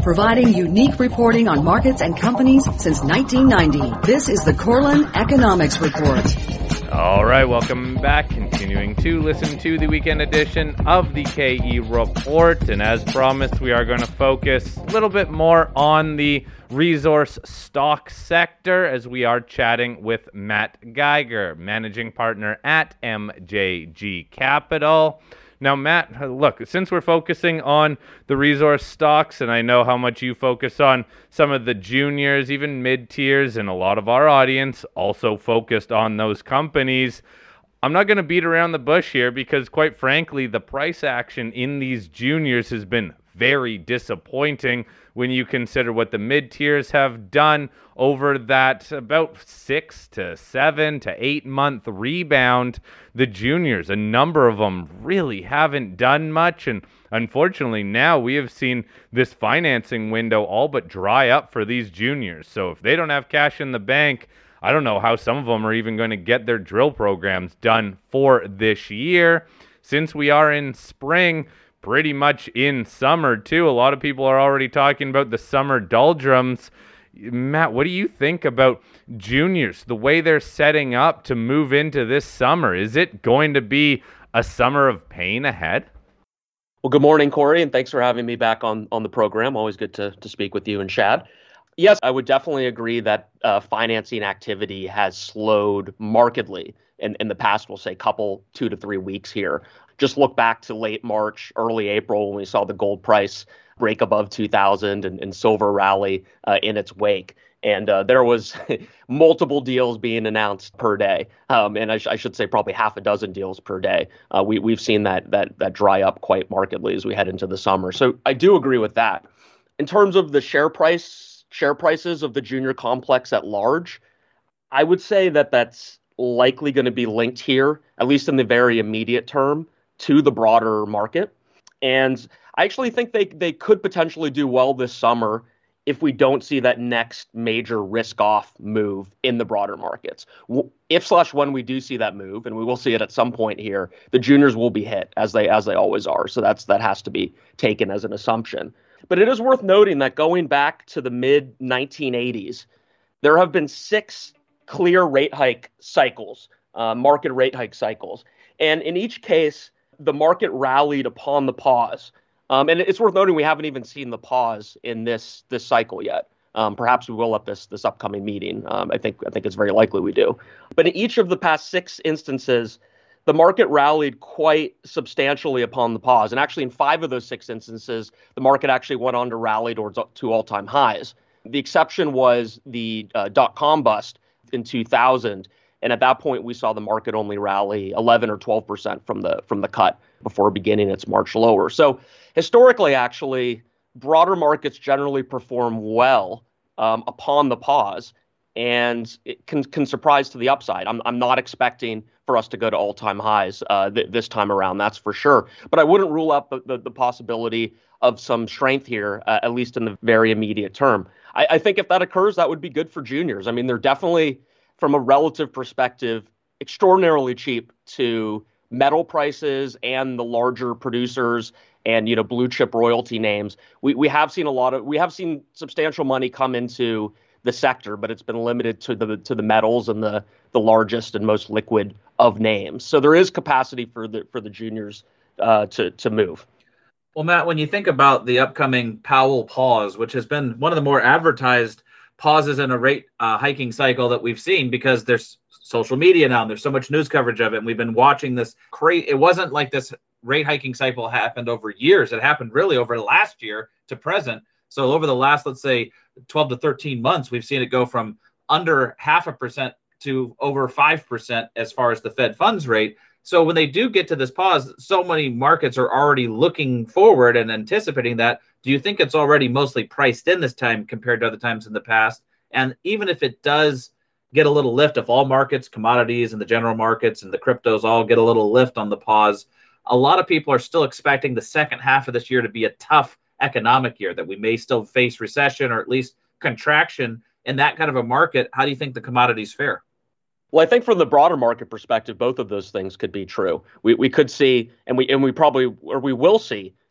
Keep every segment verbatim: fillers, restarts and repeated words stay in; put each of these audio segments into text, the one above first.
providing unique reporting on markets and companies since nineteen ninety. This is the Korelin Economics Report. All right, welcome back. Continuing to listen to the weekend edition of the K E Report. And as promised, we are going to focus a little bit more on the resource stock sector as we are chatting with Matt Geiger, managing partner at M J G Capital. Now, Matt, look, since we're focusing on the resource stocks, and I know how much you focus on some of the juniors, even mid-tiers, and a lot of our audience also focused on those companies, I'm not going to beat around the bush here because, quite frankly, the price action in these juniors has been very disappointing when you consider what the mid-tiers have done over that about six to seven to eight month rebound. The juniors, a number of them really haven't done much, and unfortunately now we have seen this financing window all but dry up for these juniors. So if they don't have cash in the bank, I don't know how some of them are even going to get their drill programs done for this year. Since we are in spring, pretty much in summer too, a lot of people are already talking about the summer doldrums. Matt, what do you think about juniors, the way they're setting up to move into this summer? Is it going to be a summer of pain ahead? Well, good morning, Corey, and thanks for having me back on, on the program. Always good to, to speak with you and Shad. Yes, I would definitely agree that uh, financing activity has slowed markedly in, in the past, we'll say, couple, two to three weeks here. Just look back to late March, early April, when we saw the gold price break above two thousand and, and silver rally uh, in its wake. And uh, there was multiple deals being announced per day. Um, and I, sh- I should say probably half a dozen deals per day. Uh, we, we've seen that, that, that dry up quite markedly as we head into the summer. So I do agree with that. In terms of the share price, share prices of the junior complex at large, I would say that that's likely going to be linked here, at least in the very immediate term, to the broader market. And I actually think they they could potentially do well this summer if we don't see that next major risk-off move in the broader markets. If slash when we do see that move, and we will see it at some point here, the juniors will be hit, as they as they always are. So that's that has to be taken as an assumption. But it is worth noting that going back to the mid nineteen eighties, there have been six clear rate hike cycles, uh, market rate hike cycles. And in each case, the market rallied upon the pause. Um, and it's worth noting we haven't even seen the pause in this this cycle yet. Um, perhaps we will at this this upcoming meeting. Um, I think I think it's very likely we do. But in each of the past six instances, the market rallied quite substantially upon the pause. And actually in five of those six instances, the market actually went on to rally towards to all-time highs. The exception was the uh, dot-com bust in two thousand. And at that point, we saw the market only rally eleven or twelve percent from the from the cut before beginning its march lower. So historically, actually, broader markets generally perform well um, upon the pause, and it can can surprise to the upside. I'm I'm not expecting for us to go to all-time highs uh, th- this time around, that's for sure. But I wouldn't rule out the, the, the possibility of some strength here, uh, at least in the very immediate term. I, I think if that occurs, that would be good for juniors. I mean, they're definitely, from a relative perspective, extraordinarily cheap to metal prices and the larger producers and, you know, blue chip royalty names. We we have seen a lot of we have seen substantial money come into the sector, but it's been limited to the to the metals and the the largest and most liquid of names. So there is capacity for the for the juniors uh, to to move. Well, Matt, when you think about the upcoming Powell pause, which has been one of the more advertised pauses in a rate uh, hiking cycle that we've seen, because there's social media now and there's so much news coverage of it, and we've been watching this crazy. It wasn't like this rate hiking cycle happened over years. It happened really over last year to present. So over the last, let's say, twelve to thirteen months, we've seen it go from under half a percent to over five percent as far as the Fed funds rate. So when they do get to this pause, so many markets are already looking forward and anticipating that. Do you think it's already mostly priced in this time compared to other times in the past? And even if it does get a little lift, if all markets, commodities and the general markets and the cryptos all get a little lift on the pause, a lot of people are still expecting the second half of this year to be a tough economic year, that we may still face recession or at least contraction in that kind of a market. How do you think the commodities fare? Well, I think from the broader market perspective, both of those things could be true. We we could see, and we and we probably, or we will see,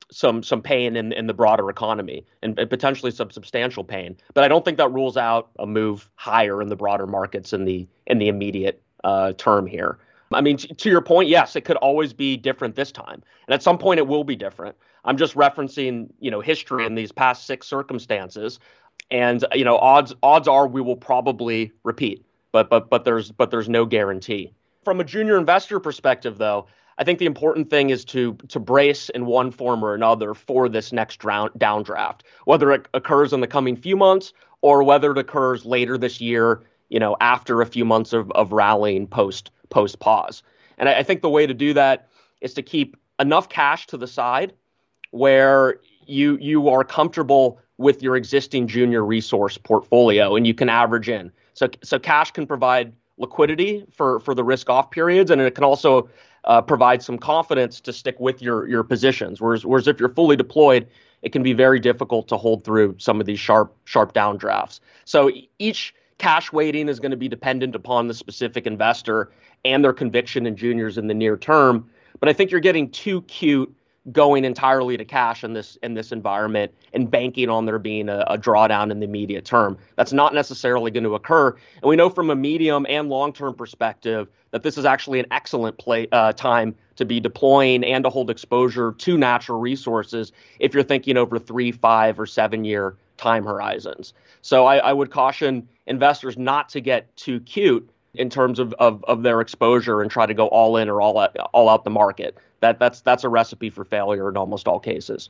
some some pain in, in the broader economy and, and potentially some substantial pain. But I don't think that rules out a move higher in the broader markets in the in the immediate uh, term here. I mean, t- to your point, yes, it could always be different this time. And at some point it will be different. I'm just referencing, you know, history in these past six circumstances. And, you know, odds odds are we will probably repeat, but but but there's but there's no guarantee. From a junior investor perspective, though, I think the important thing is to to brace in one form or another for this next round downdraft, whether it occurs in the coming few months or whether it occurs later this year, you know, after a few months of, of rallying post post pause. And I, I think the way to do that is to keep enough cash to the side where you you are comfortable with your existing junior resource portfolio and you can average in. So so cash can provide liquidity for, for the risk off periods, and it can also uh, provide some confidence to stick with your your positions. Whereas whereas if you're fully deployed, it can be very difficult to hold through some of these sharp sharp downdrafts. So each cash weighting is going to be dependent upon the specific investor and their conviction in juniors in the near term. But I think you're getting too cute going entirely to cash in this in this environment and banking on there being a, a drawdown in the immediate term. That's not necessarily going to occur. And we know from a medium and long-term perspective that this is actually an excellent play uh, time to be deploying and to hold exposure to natural resources if you're thinking over three, five, or seven-year time horizons. So I, I would caution investors not to get too cute in terms of, of, of their exposure and try to go all in or all out, all out the market. That that's that's a recipe for failure in almost all cases.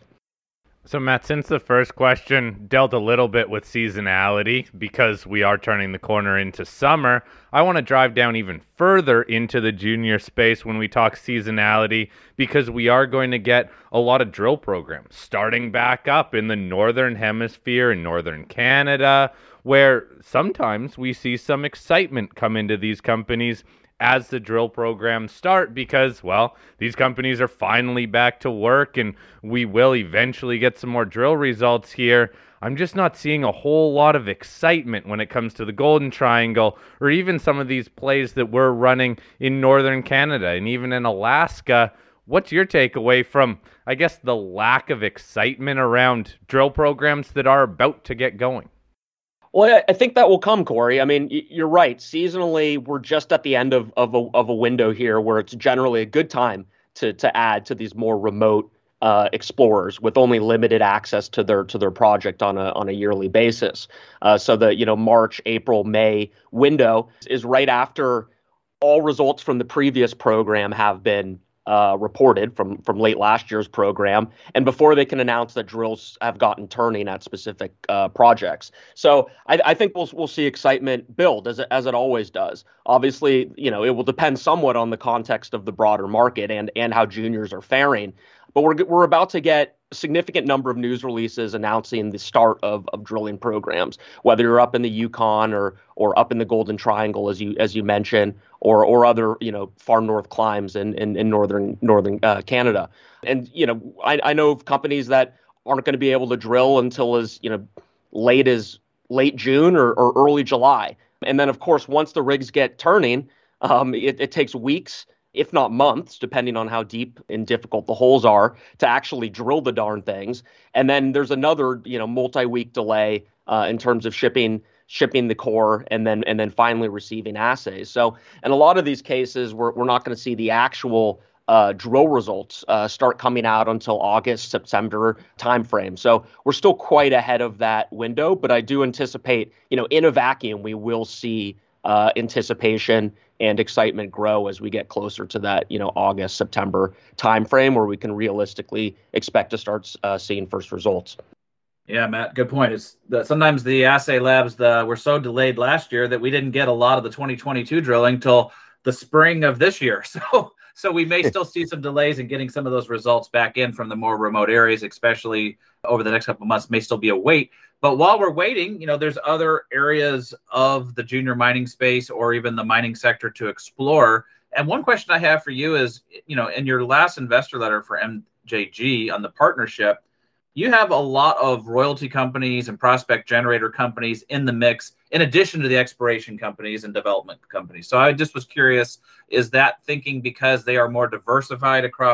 So Matt, since the first question dealt a little bit with seasonality because we are turning the corner into summer, I want to drive down even further into the junior space when we talk seasonality, because we are going to get a lot of drill programs starting back up in the northern hemisphere in northern Canada, where sometimes we see some excitement come into these companies as the drill programs start because, well, these companies are finally back to work and we will eventually get some more drill results here. I'm just not seeing a whole lot of excitement when it comes to the Golden Triangle or even some of these plays that we're running in northern Canada and even in Alaska. What's your takeaway from, I guess, the lack of excitement around drill programs that are about to get going? Well, I think that will come, Corey. I mean, you're right. Seasonally, we're just at the end of, of, a, of a window here where it's generally a good time to to add to these more remote uh, explorers with only limited access to their to their project on a on a yearly basis. Uh, so the you know March, April, May window is right after all results from the previous program have been Uh, reported from from late last year's program, and before they can announce that drills have gotten turning at specific uh, projects. So I, I think we'll we'll see excitement build as it, as it always does. Obviously, you know, it will depend somewhat on the context of the broader market and and how juniors are faring. But we're we're about to get a significant number of news releases announcing the start of, of drilling programs, whether you're up in the Yukon or or up in the Golden Triangle, as you as you mentioned, or or other you know far north climes in in, in northern northern uh, Canada. And you know I, I know of companies that aren't going to be able to drill until as you know late as late June or, or early July. And then of course once the rigs get turning, um, it, it takes weeks, if not months, depending on how deep and difficult the holes are, to actually drill the darn things. And then there's another, you know, multi-week delay uh, in terms of shipping shipping the core and then and then finally receiving assays. So in a lot of these cases, we're we're not going to see the actual uh, drill results uh, start coming out until August, September timeframe. So we're still quite ahead of that window, but I do anticipate, you know, in a vacuum, we will see uh, anticipation and excitement grow as we get closer to that, you know, August, September timeframe where we can realistically expect to start uh, seeing first results. Yeah, Matt, good point. It's that sometimes the assay labs the, were so delayed last year that we didn't get a lot of the twenty twenty-two drilling till the spring of this year. So so we may still see some delays in getting some of those results back in from the more remote areas, especially over the next couple of months. May still be a wait. But while we're waiting, you know, there's other areas of the junior mining space or even the mining sector to explore. And one question I have for you is, you know, in your last investor letter for M J G on the partnership, you have a lot of royalty companies and prospect generator companies in the mix, in addition to the exploration companies and development companies. So I just was curious, is that thinking because they are more diversified across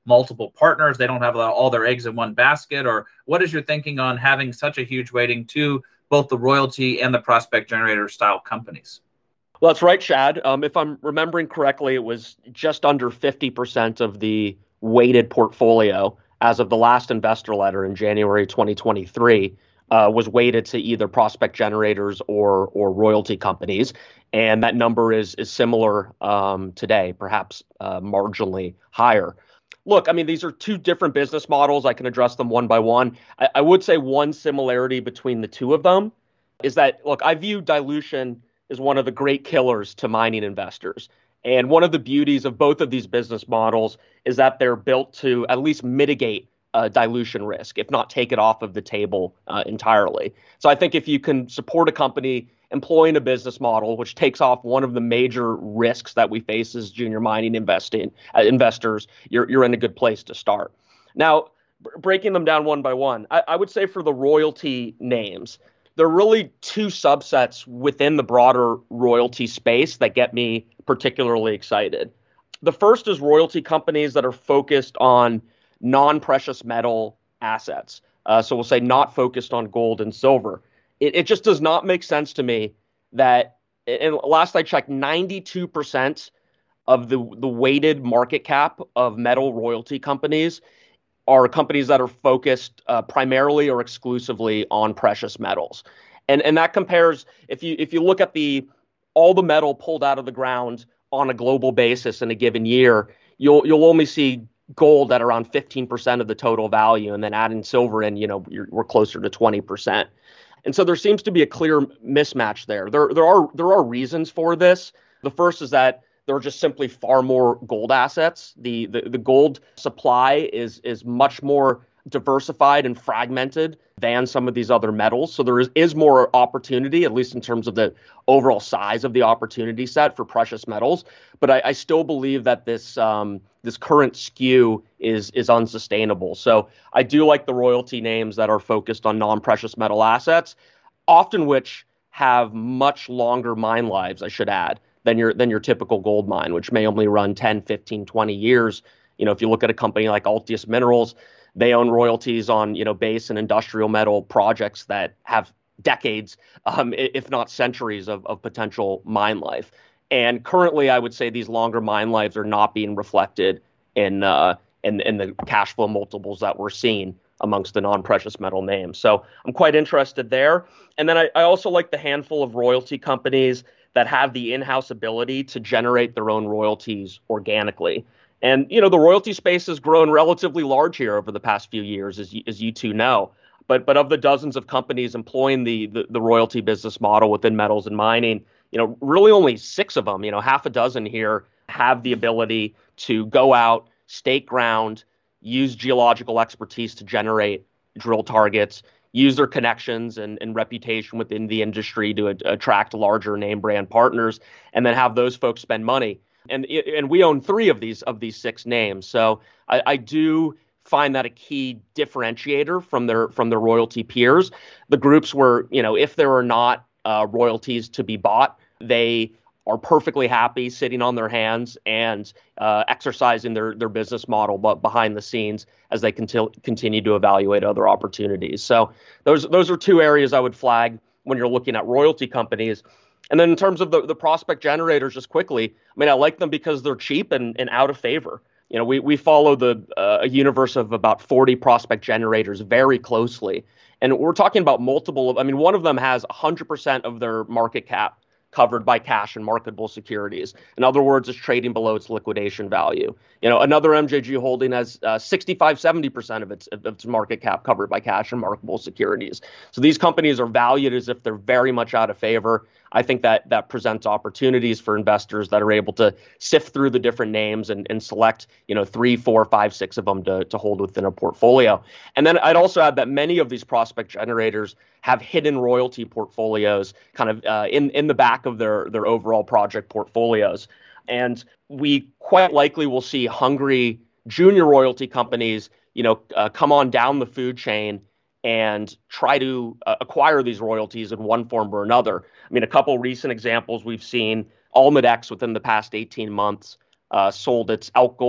multiple partners? They don't have all their eggs in one basket? Or what is your thinking on having such a huge weighting to both the royalty and the prospect generator style companies? Well, that's right, Shad. Um, if I'm remembering correctly, it was just under fifty percent of the weighted portfolio as of the last investor letter in January twenty twenty-three uh, was weighted to either prospect generators or or royalty companies. And that number is is similar um, today, perhaps uh, marginally higher. Look, I mean, these are two different business models. I can address them one by one. I, I would say one similarity between the two of them is that, look, I view dilution as one of the great killers to mining investors. And one of the beauties of both of these business models is that they're built to at least mitigate uh, dilution risk, if not take it off of the table uh, entirely. So I think if you can support a company employing a business model which takes off one of the major risks that we face as junior mining investing uh, investors, you're you're in a good place to start. Now, b- breaking them down one by one, I, I would say for the royalty names, there are really two subsets within the broader royalty space that get me particularly excited. The first is royalty companies that are focused on non-precious metal assets. Uh, so we'll say not focused on gold and silver. It, it just does not make sense to me that, and last I checked, ninety-two percent of the, the weighted market cap of metal royalty companies are companies that are focused uh, primarily or exclusively on precious metals. And and that compares, if you if you look at the all the metal pulled out of the ground on a global basis in a given year, you'll you'll only see gold at around fifteen percent of the total value, and then adding silver in, you know, you're, we're closer to twenty percent. And so there seems to be a clear mismatch there. There there are there are reasons for this. The first is that there are just simply far more gold assets. The, the the gold supply is is much more diversified and fragmented than some of these other metals. So there is, is more opportunity, at least in terms of the overall size of the opportunity set for precious metals. But I, I still believe that this um, this current skew is is unsustainable. So I do like the royalty names that are focused on non-precious metal assets, often which have much longer mine lives, I should add, than your than your typical gold mine, which may only run ten, fifteen, twenty years. You know, if you look at a company like Altius Minerals, they own royalties on, you know, base and industrial metal projects that have decades, um, if not centuries of, of potential mine life. And currently, I would say these longer mine lives are not being reflected in uh, in, in the cash flow multiples that we're seeing amongst the non-precious metal names. So I'm quite interested there. And then I, I also like the handful of royalty companies that have the in-house ability to generate their own royalties organically. And, you know, the royalty space has grown relatively large here over the past few years, as you, as you two know. But but of the dozens of companies employing the, the the royalty business model within metals and mining, you know, really only six of them, you know, half a dozen here have the ability to go out, stake ground, use geological expertise to generate drill targets, use their connections and, and reputation within the industry to a, attract larger name brand partners, and then have those folks spend money. And and we own three of these of these six names. So I, I do find that a key differentiator from their from their royalty peers. The groups where, you know, if there are not uh, royalties to be bought, they are perfectly happy sitting on their hands and uh, exercising their their business model, but behind the scenes as they conti- continue to evaluate other opportunities. So those those are two areas I would flag when you're looking at royalty companies. And then in terms of the, the prospect generators, just quickly, I mean, I like them because they're cheap and, and out of favor. You know, we we follow the uh, a universe of about forty prospect generators very closely. And we're talking about multiple, I mean, one of them has one hundred percent of their market cap covered by cash and marketable securities. In other words, it's trading below its liquidation value. You know, another M J G holding has uh, sixty-five, seventy percent of its, of its market cap covered by cash and marketable securities. So these companies are valued as if they're very much out of favor. I think that that presents opportunities for investors that are able to sift through the different names and, and select, you know, three, four, five, six of them to, to hold within a portfolio. And then I'd also add that many of these prospect generators have hidden royalty portfolios kind of uh, in, in the back of their, their overall project portfolios. And we quite likely will see hungry junior royalty companies, you know, uh, come on down the food chain and try to uh, acquire these royalties in one form or another. I mean, a couple recent examples we've seen, Almadex within the past eighteen months uh, sold its Elk Gold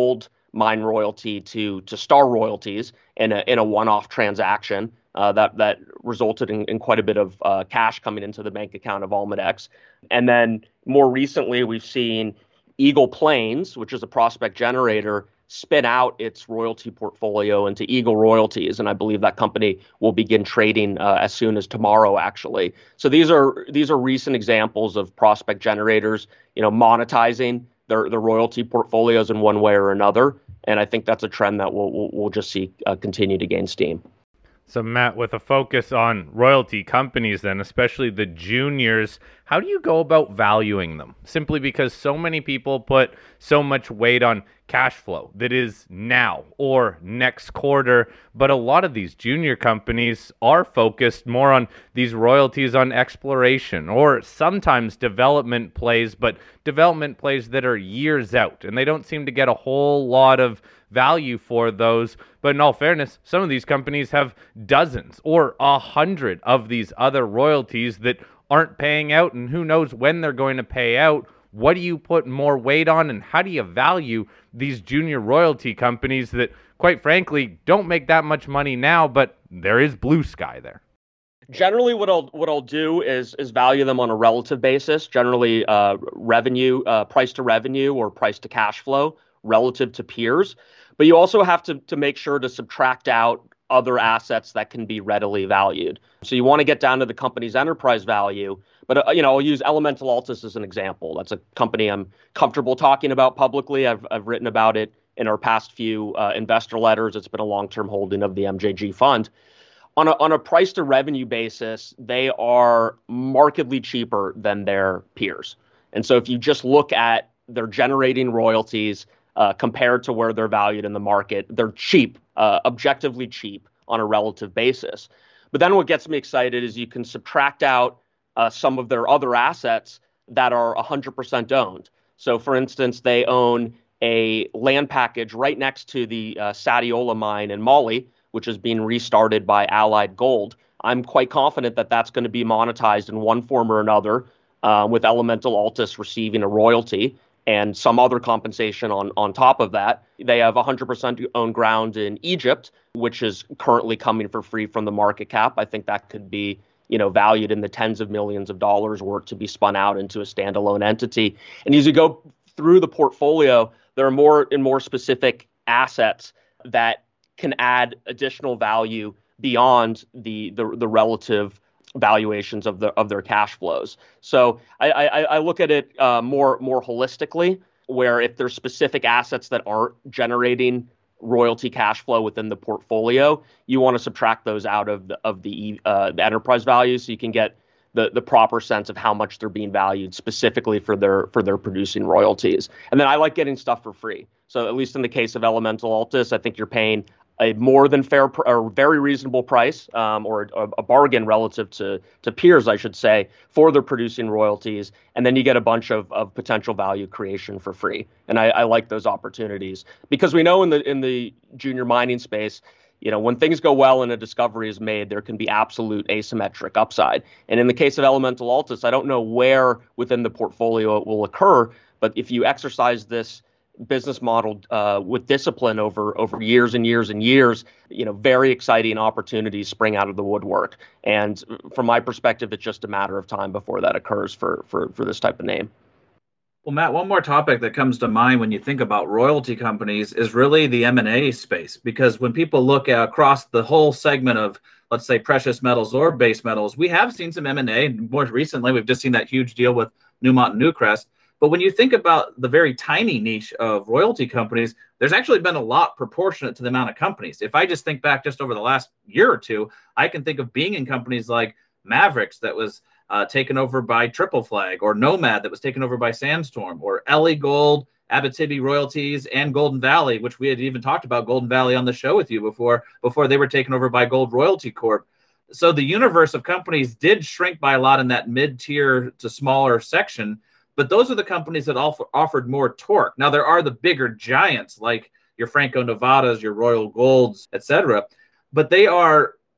mine royalty to to Star Royalties in a in a one-off transaction uh, that that resulted in, in quite a bit of uh, cash coming into the bank account of Almadex. And then more recently, we've seen Eagle Plains, which is a prospect generator, spin out its royalty portfolio into Eagle Royalties, and I believe that company will begin trading uh, as soon as tomorrow, actually. So these are these are recent examples of prospect generators, you know, monetizing their their royalty portfolios in one way or another, and I think that's a trend that we'll we'll, we'll just see uh, continue to gain steam. So Matt, with a focus on royalty companies then, especially the juniors, how do you go about valuing them? Simply because so many people put so much weight on cash flow that is now or next quarter, but a lot of these junior companies are focused more on these royalties on exploration or sometimes development plays, but development plays that are years out, and they don't seem to get a whole lot of value for those. But in all fairness, some of these companies have dozens or a hundred of these other royalties that aren't paying out, and who knows when they're going to pay out. What do you put more weight on, and how do you value these junior royalty companies that, quite frankly, don't make that much money now, but there is blue sky there? Generally, what I'll what I'll do is is value them on a relative basis. Generally, uh, revenue, uh, price to revenue, or price to cash flow relative to peers. But you also have to to make sure to subtract out other assets that can be readily valued. So you want to get down to the company's enterprise value. But uh, you know, I'll use Elemental Altus as an example. That's a company I'm comfortable talking about publicly. I've I've written about it in our past few uh, investor letters. It's been a long-term holding of the M J G fund. On a on a price to revenue basis, they are markedly cheaper than their peers. And so if you just look at their generating royalties uh, compared to where they're valued in the market, they're cheap, uh, objectively cheap on a relative basis. But then what gets me excited is you can subtract out uh, some of their other assets that are one hundred percent owned. So for instance, they own a land package right next to the uh, Sadiola mine in Mali, which is being restarted by Allied Gold. I'm quite confident that that's going to be monetized in one form or another, uh, with Elemental Altus receiving a royalty and some other compensation on, on top of that. They have one hundred percent owned ground in Egypt, which is currently coming for free from the market cap. I think that could be, you know, valued in the tens of millions of dollars were it to be spun out into a standalone entity. And as you go through the portfolio, there are more and more specific assets that can add additional value beyond the the, the relative valuations of the of their cash flows. So I, I, I look at it uh, more more holistically, where if there's specific assets that aren't generating royalty cash flow within the portfolio, you want to subtract those out of the of the, uh, the enterprise value, so you can get the the proper sense of how much they're being valued specifically for their for their producing royalties. And then I like getting stuff for free. So at least in the case of Elemental Altus, I think you're paying a more than fair pr- or very reasonable price, um, or a, a bargain relative to to peers, I should say, for their producing royalties, and then you get a bunch of, of potential value creation for free. And I, I like those opportunities because we know in the in the junior mining space, you know, when things go well and a discovery is made, there can be absolute asymmetric upside. And in the case of Elemental Altus, I don't know where within the portfolio it will occur, but if you exercise this business model uh, with discipline over over years and years and years, you know, very exciting opportunities spring out of the woodwork. And from my perspective, it's just a matter of time before that occurs for for for this type of name. Well, Matt, one more topic that comes to mind when you think about royalty companies is really the M and A space, because when people look at across the whole segment of, let's say, precious metals or base metals, we have seen some M and A. More recently, we've just seen that huge deal with Newmont and Newcrest. But when you think about the very tiny niche of royalty companies, there's actually been a lot proportionate to the amount of companies. If I just think back just over the last year or two, I can think of being in companies like Mavericks that was uh, taken over by Triple Flag, or Nomad that was taken over by Sandstorm, or Ellie Gold, Abitibi Royalties, and Golden Valley, which we had even talked about Golden Valley on the show with you before, before they were taken over by Gold Royalty Corp. So the universe of companies did shrink by a lot in that mid-tier to smaller section. But those are the companies that offer, offered more torque. Now, there are the bigger giants like your Franco-Nevadas, your Royal Golds, et cetera. But they are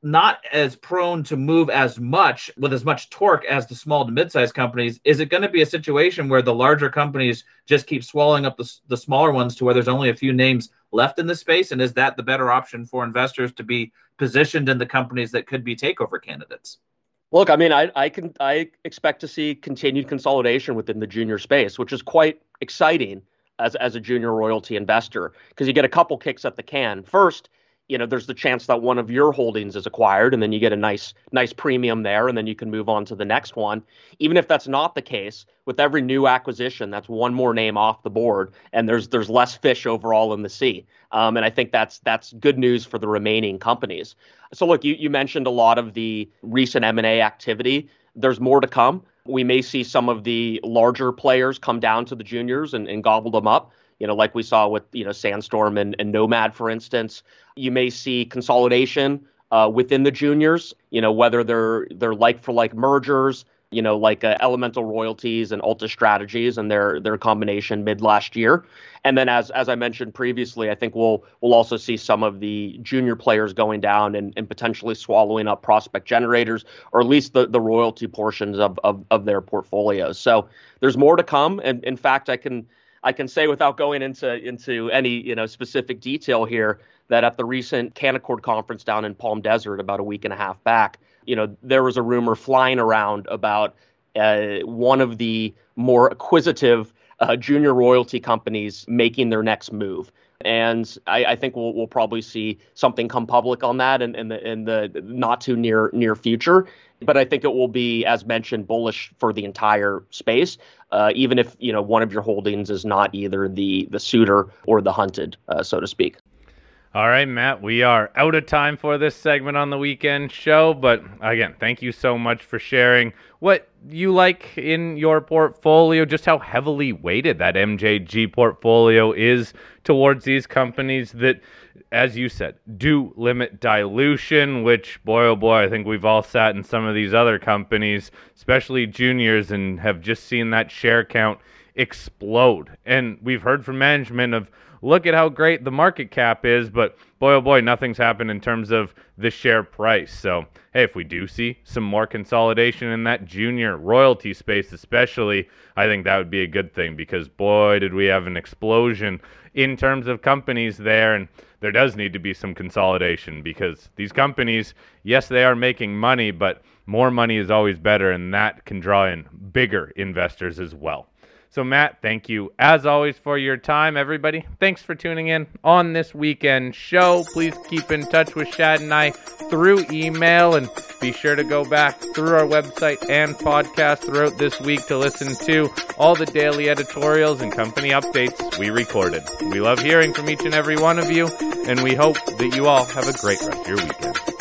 not as prone to move as much with as much torque as the small to mid-sized companies, is it going to be a situation where the larger companies just keep swallowing up the, the smaller ones to where there's only a few names left in the space? And is that the better option for investors to be positioned in the companies that could be takeover candidates? Look, I mean, I, I can I expect to see continued consolidation within the junior space, which is quite exciting as, as a junior royalty investor, because you get a couple kicks at the can. First, you know, there's the chance that one of your holdings is acquired, and then you get a nice, nice premium there, and then you can move on to the next one. Even if that's not the case, with every new acquisition, that's one more name off the board, and there's there's less fish overall in the sea. Um, and I think that's that's good news for the remaining companies. So look, you you mentioned a lot of the recent M and A activity. There's more to come. We may see some of the larger players come down to the juniors and, and gobble them up. You know, like we saw with, you know, Sandstorm and, and Nomad, for instance. You may see consolidation uh, within the juniors, you know, whether they're they're like for like mergers, you know, like uh, Elemental Royalties and Alta Strategies and their their combination mid last year. And then as as I mentioned previously, I think we'll we'll also see some of the junior players going down and, and potentially swallowing up prospect generators, or at least the, the royalty portions of, of, of their portfolios. So there's more to come. And in fact, I can I can say without going into into any, you know, specific detail here, that at the recent Canaccord conference down in Palm Desert about a week and a half back, you know, there was a rumor flying around about uh, one of the more acquisitive uh, junior royalty companies making their next move. And I, I think we'll we'll probably see something come public on that in, in the in the not too near near future. But I think it will be, as mentioned, bullish for the entire space, uh, even if, you know, one of your holdings is not either the the suitor or the hunted, uh, so to speak. All right, Matt, we are out of time for this segment on the weekend show. But again, thank you so much for sharing what you like in your portfolio, just how heavily weighted that M J G portfolio is towards these companies that, as you said, do limit dilution, which, boy, oh boy, I think we've all sat in some of these other companies, especially juniors, and have just seen that share count explode. And we've heard from management of, look at how great the market cap is, but boy, oh boy, nothing's happened in terms of the share price. So, hey, if we do see some more consolidation in that junior royalty space especially, I think that would be a good thing, because boy, did we have an explosion in terms of companies there, and there does need to be some consolidation, because these companies, yes, they are making money, but more money is always better, and that can draw in bigger investors as well. So, Matt, thank you, as always, for your time. Everybody, thanks for tuning in on this weekend show. Please keep in touch with Shad and I through email, and be sure to go back through our website and podcast throughout this week to listen to all the daily editorials and company updates we recorded. We love hearing from each and every one of you, and we hope that you all have a great rest of your weekend.